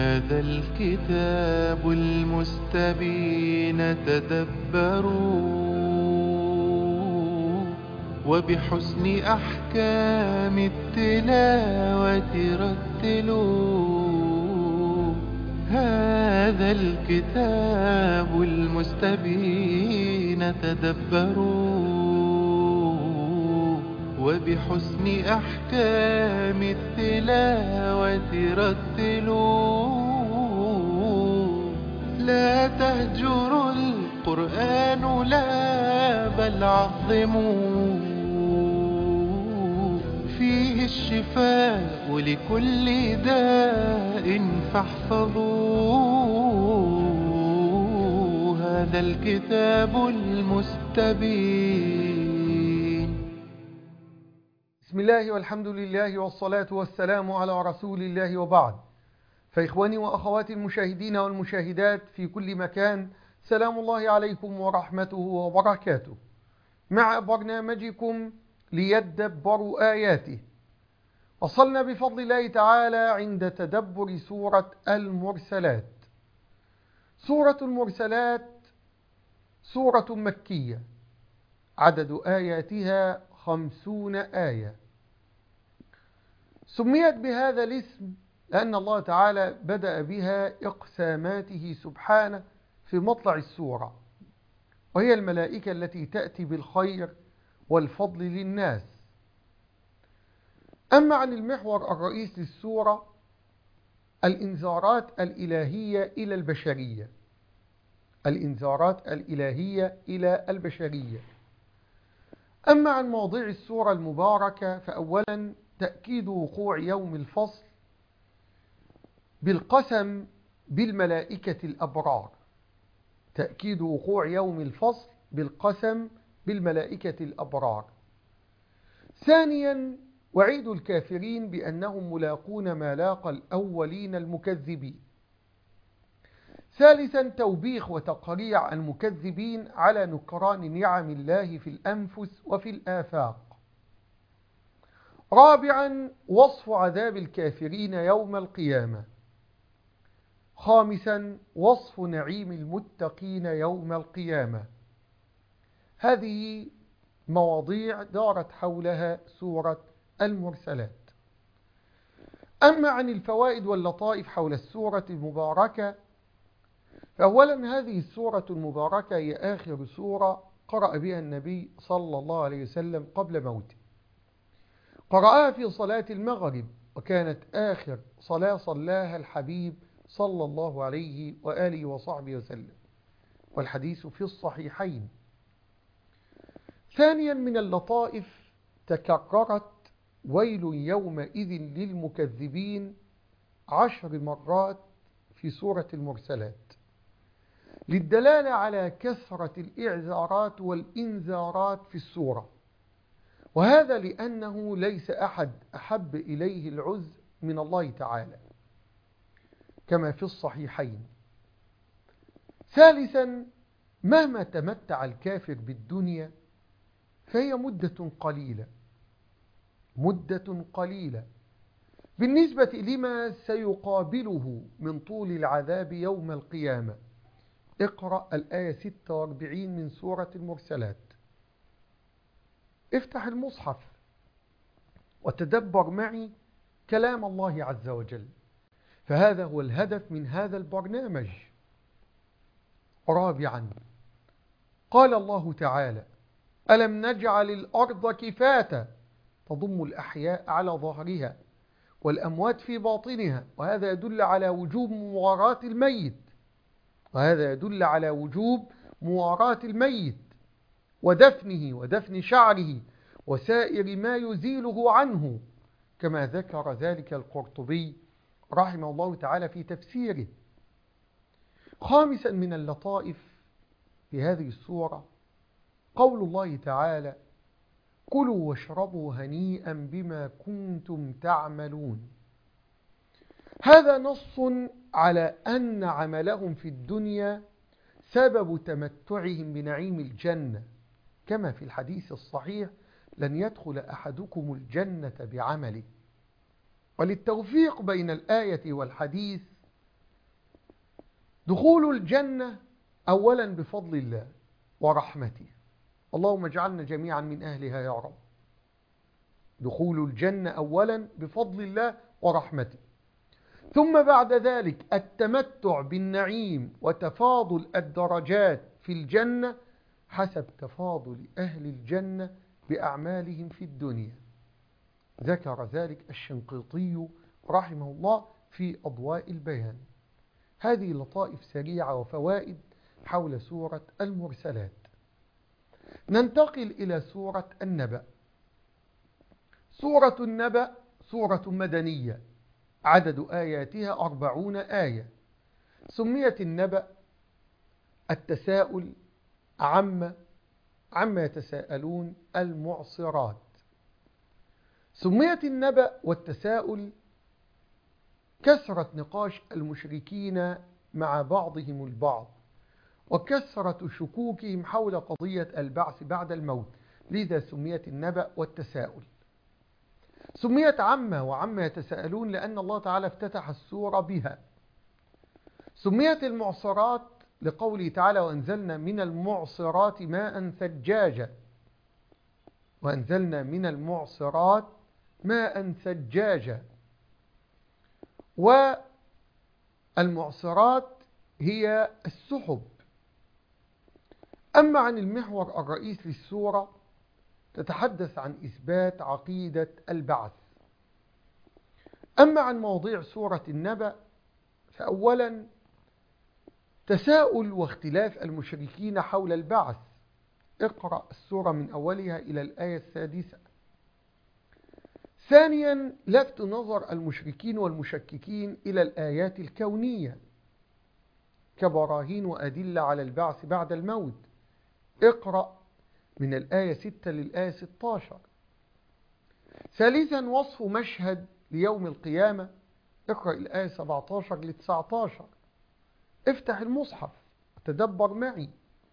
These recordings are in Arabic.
هذا الكتاب المستبين تدبروا وبحسن أحكام التلاوة رتلوا. هذا الكتاب المستبين تدبروا وبحسن أحكام التلاوة رتلوا. لا تهجروا القرآن لا بل عظموا، فيه الشفاء لكل داء فاحفظوا هذا الكتاب المستبين. بسم الله والحمد لله والصلاة والسلام على رسول الله، وبعد. فإخواني وأخواتي المشاهدين والمشاهدات في كل مكان، سلام الله عليكم ورحمته وبركاته، مع برنامجكم ليدبروا آياته. وصلنا بفضل الله تعالى عند تدبر سورة المرسلات. سورة المرسلات سورة مكية، عدد آياتها 50 آية. سميت بهذا الاسم لأن الله تعالى بدأ بها إقساماته سبحانه في مطلع السورة، وهي الملائكة التي تأتي بالخير والفضل للناس. أما عن المحور الرئيسي للسورة، الإنذارات الإلهية إلى البشرية. الإنذارات الإلهية إلى البشرية. أما عن مواضيع السورة المباركة، فأولا تأكيد وقوع يوم الفصل بالقسم بالملائكة الأبرار. تأكيد وقوع يوم الفصل بالقسم بالملائكة الأبرار. ثانيا وعيد الكافرين بأنهم ملاقون ما لاقى الأولين المكذبين. ثالثا توبيخ وتقريع المكذبين على نكران نعم الله في الأنفس وفي الآفاق. رابعا وصف عذاب الكافرين يوم القيامة. خامسا وصف نعيم المتقين يوم القيامة. هذه مواضيع دارت حولها سورة المرسلات. أما عن الفوائد واللطائف حول السورة المباركة، فأولا هذه السورة المباركة هي آخر سورة قرأ بها النبي صلى الله عليه وسلم قبل موته. قرأها في صلاة المغرب، وكانت آخر صلاة صلاها الحبيب صلى الله عليه وآله وصحبه وسلم، والحديث في الصحيحين. ثانيا من اللطائف تكررت ويل يومئذ للمكذبين 10 مرات في سورة المرسلات، للدلالة على كثرة الإعذارات والإنذارات في السورة، وهذا لأنه ليس أحد أحب إليه العز من الله تعالى كما في الصحيحين. ثالثا مهما تمتع الكافر بالدنيا فهي مدة قليلة بالنسبة لما سيقابله من طول العذاب يوم القيامة. اقرأ الآية 46 من سورة المرسلات. افتح المصحف وتدبر معي كلام الله عز وجل، فهذا هو الهدف من هذا البرنامج. رابعا قال الله تعالى: ألم نجعل الأرض كفاتا تضم الأحياء على ظهرها والأموات في باطنها، وهذا يدل على وجوب مواراة الميت ودفنه ودفن شعره وسائر ما يزيله عنه، كما ذكر ذلك القرطبي رحمه الله تعالى في تفسيره. خامسا من اللطائف في هذه السورة قول الله تعالى: كلوا واشربوا هنيئا بما كنتم تعملون. هذا نص على أن عملهم في الدنيا سبب تمتعهم بنعيم الجنة، كما في الحديث الصحيح: لن يدخل أحدكم الجنة بعمله. وللتوفيق بين الآية والحديث دخول الجنة أولا بفضل الله ورحمته، اللهم اجعلنا جميعا من أهلها يا رب. دخول الجنة أولا بفضل الله ورحمته، ثم بعد ذلك التمتع بالنعيم وتفاضل الدرجات في الجنة حسب تفاضل أهل الجنة بأعمالهم في الدنيا. ذكر ذلك الشنقيطي رحمه الله في أضواء البيان. هذه لطائف سريعة وفوائد حول سورة المرسلات. ننتقل إلى سورة النبأ. سورة النبأ سورة مدنية، عدد آياتها 40 آية. سميت النبأ التساؤل عما يتساءلون المعصرات. سميت النبأ والتساؤل كثرة نقاش المشركين مع بعضهم البعض وكثرة شكوكهم حول قضية البعث بعد الموت، لذا سميت النبأ والتساؤل. سميت وعما يتساءلون لأن الله تعالى افتتح السورة بها. سميت المعصرات لقوله تعالى وأنزلنا من المعصرات ماء ثجاجا، وأنزلنا من المعصرات ماء ثجاجا. والمعصرات هي السحب. أما عن المحور الرئيس للسورة تتحدث عن إثبات عقيدة البعث. أما عن مواضيع سورة النبأ فأولا تساؤل واختلاف المشركين حول البعث، اقرأ السورة من أولها إلى الآية 6. ثانيا لفت نظر المشركين والمشككين إلى الآيات الكونية كبراهين وأدلة على البعث بعد الموت، اقرأ من الآية 6 للآية 16. ثالثا وصف مشهد ليوم القيامة، اقرأ الآية 17 ل 19. افتح المصحف وتدبر معي.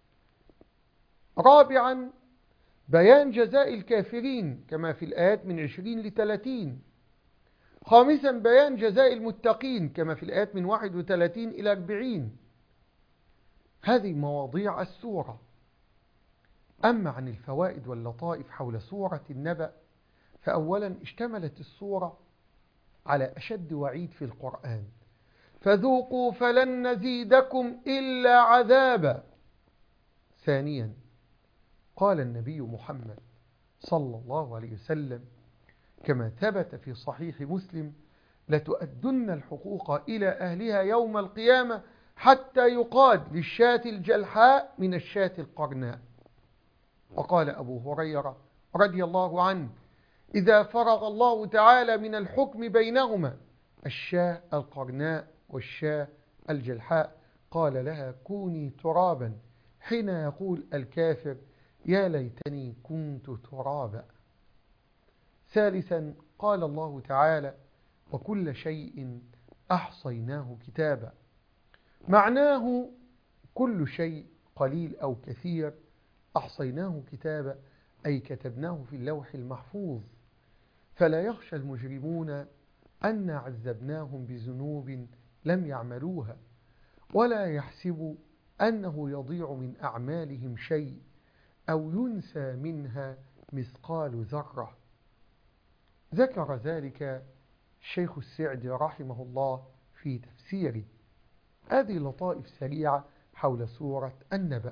رابعا بيان جزاء الكافرين كما في الآيات من 20 ل 30. خامسا بيان جزاء المتقين كما في الآيات من 31 إلى 40. هذه مواضيع السورة. أما عن الفوائد واللطائف حول سورة النبأ فأولا اشتملت السورة على أشد وعيد في القرآن، فذوقوا فلن نزيدكم إلا عذابا. ثانيا قال النبي محمد صلى الله عليه وسلم كما ثبت في صحيح مسلم لتؤدن الحقوق إلى أهلها يوم القيامة حتى يقاد للشاة الجلحاء من الشاة القرناء. وقال أبو هريرة رضي الله عنه إذا فرغ الله تعالى من الحكم بينهما الشاة القرناء والشاة الجلحاء قال لها كوني ترابا، حين يقول الكافر يا ليتني كنت ترابا. ثالثا قال الله تعالى وكل شيء أحصيناه كتابا. معناه كل شيء قليل أو كثير أحصيناه كتابا أي كتبناه في اللوح المحفوظ، فلا يخشى المجرمون أن عذبناهم بذنوب لم يعملوها، ولا يحسب أنه يضيع من أعمالهم شيء أو ينسى منها مثقال ذرة. ذكر ذلك الشيخ السعدي رحمه الله في تفسيره. هذه لطائف سريعة حول سورة النبأ.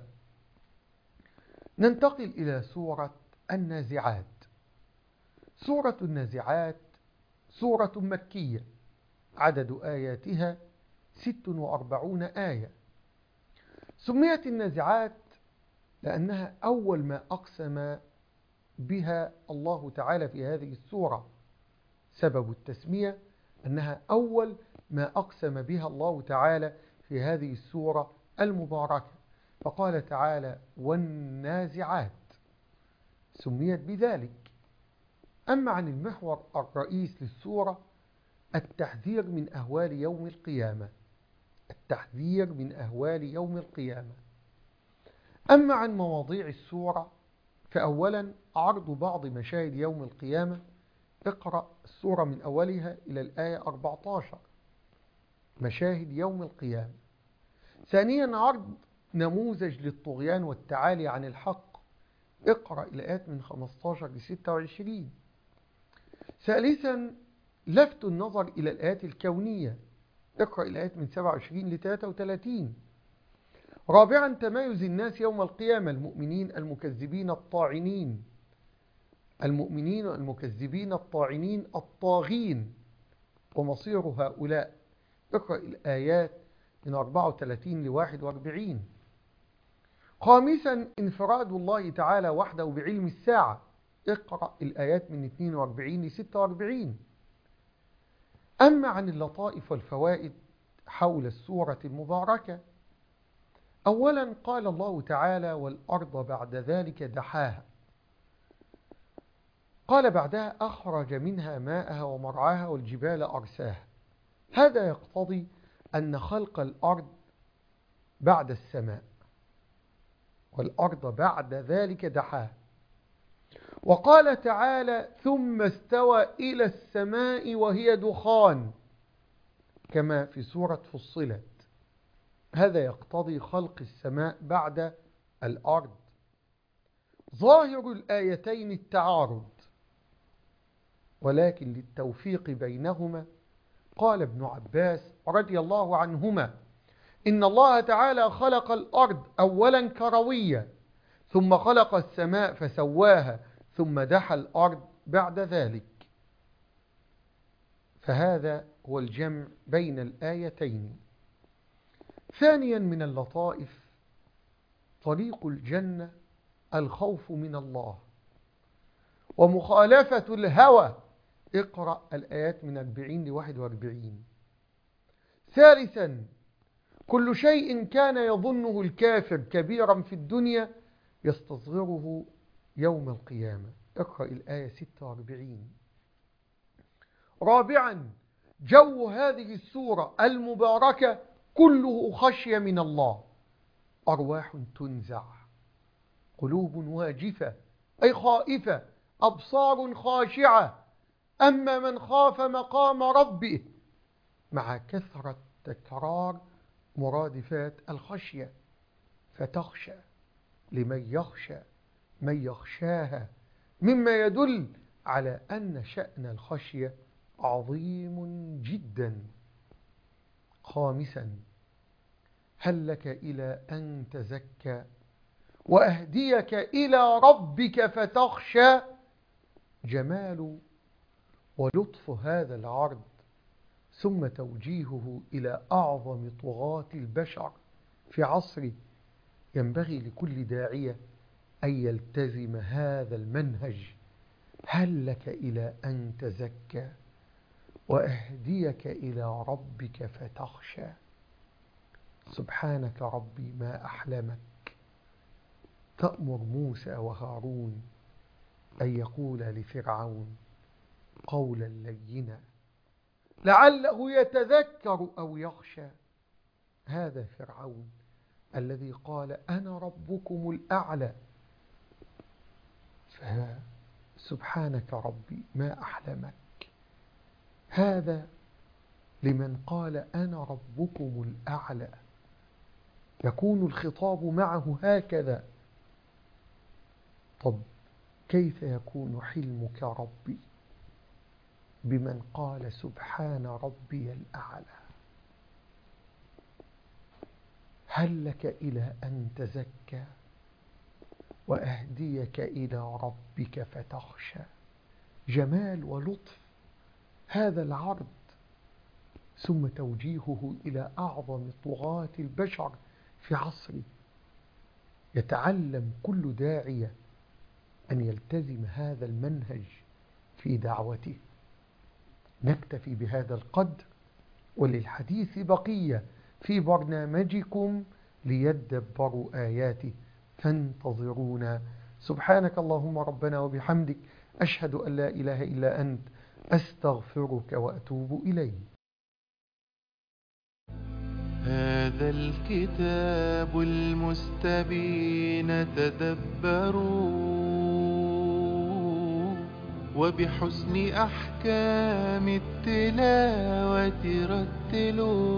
ننتقل إلى سورة النازعات. سورة النازعات سورة مكية، عدد آياتها 46 آية. سميت النازعات لأنها أول ما أقسم بها الله تعالى في هذه السورة. سبب التسمية أنها أول ما أقسم بها الله تعالى في هذه السورة المباركة، فقال تعالى والنازعات، سميت بذلك. أما عن المحور الرئيس للسورة التحذير من أهوال يوم القيامة، التحذير من أهوال يوم القيامة. أما عن مواضيع السورة فأولا عرض بعض مشاهد يوم القيامة، اقرأ السورة من أولها إلى الآية 14 مشاهد يوم القيامة. ثانيا عرض نموذج للطغيان والتعالي عن الحق، اقرأ الآيات من 15 ل 26. ثالثا لفت النظر إلى الآيات الكونية، اقرأ الآيات من 27 ل 33. رابعا تمايز الناس يوم القيامة، المؤمنين المكذبين الطاعنين، المؤمنين المكذبين الطاعنين الطاغين، ومصير هؤلاء، اقرأ الآيات من 34 ل 41. خامسا انفراد الله تعالى وحده بعلم الساعة، اقرأ الآيات من 42 ل 46. أما عن اللطائف والفوائد حول السورة المباركة، أولا قال الله تعالى: والأرض بعد ذلك دحاها. قال بعدها: أخرج منها ماءها ومرعاها والجبال أرساها. هذا يقتضي أن خلق الأرض بعد السماء، والأرض بعد ذلك دحاها. وقال تعالى: ثم استوى إلى السماء وهي دخان، كما في سورة فصلت. هذا يقتضي خلق السماء بعد الأرض. ظاهر الآيتين التعارض، ولكن للتوفيق بينهما قال ابن عباس رضي الله عنهما: إن الله تعالى خلق الأرض أولا كروية، ثم خلق السماء فسواها، ثم دحى الأرض بعد ذلك. فهذا هو الجمع بين الآيتين. ثانيا من اللطائف طريق الجنة الخوف من الله ومخالفة الهوى، اقرأ الآيات من 40 ل 41. ثالثا كل شيء كان يظنه الكافر كبيرا في الدنيا يستصغره يوم القيامة، اقرأ الآية 46. رابعا جو هذه السورة المباركة كله خشية من الله، أرواح تنزع، قلوب واجفة أي خائفة، أبصار خاشعة. أما من خاف مقام ربه، مع كثرة تكرار مرادفات الخشية، فتخشى لمن يخشى من يخشاها، مما يدل على أن شأن الخشية عظيم جدا. خامسا هل لك إلى أن تزكى وأهديك إلى ربك فتخشى. جمال ولطف هذا العرض، ثم توجيهه إلى أعظم طغاة البشر في عصره. ينبغي لكل داعية أن يلتزم هذا المنهج. هل لك إلى أن تزكى وأهديك إلى ربك فتخشى. سبحانك ربي ما أحلمك. تأمر موسى وهارون أن يقول لفرعون قولا لينا لعله يتذكر أو يخشى. هذا فرعون الذي قال أنا ربكم الأعلى. فسبحانك ربي ما أحلمك. هذا لمن قال أنا ربكم الأعلى، يكون الخطاب معه هكذا. طب كيف يكون حلمك ربي بمن قال سبحان ربي الأعلى؟ هل لك إلى أن تزكى وأهديك إلى ربك فتخشى. جمال ولطف هذا العرض، ثم توجيهه إلى أعظم طغاة البشر في عصره. يتعلم كل داعية أن يلتزم هذا المنهج في دعوته. نكتفي بهذا القدر، وللحديث بقية في برنامجكم ليدبروا آياته، فانتظرونا. سبحانك اللهم ربنا وبحمدك، أشهد أن لا إله إلا أنت، أستغفرك وأتوب إليك. هذا الكتاب المستبين تدبروا، وبحسن أحكام التلاوة رتلوا.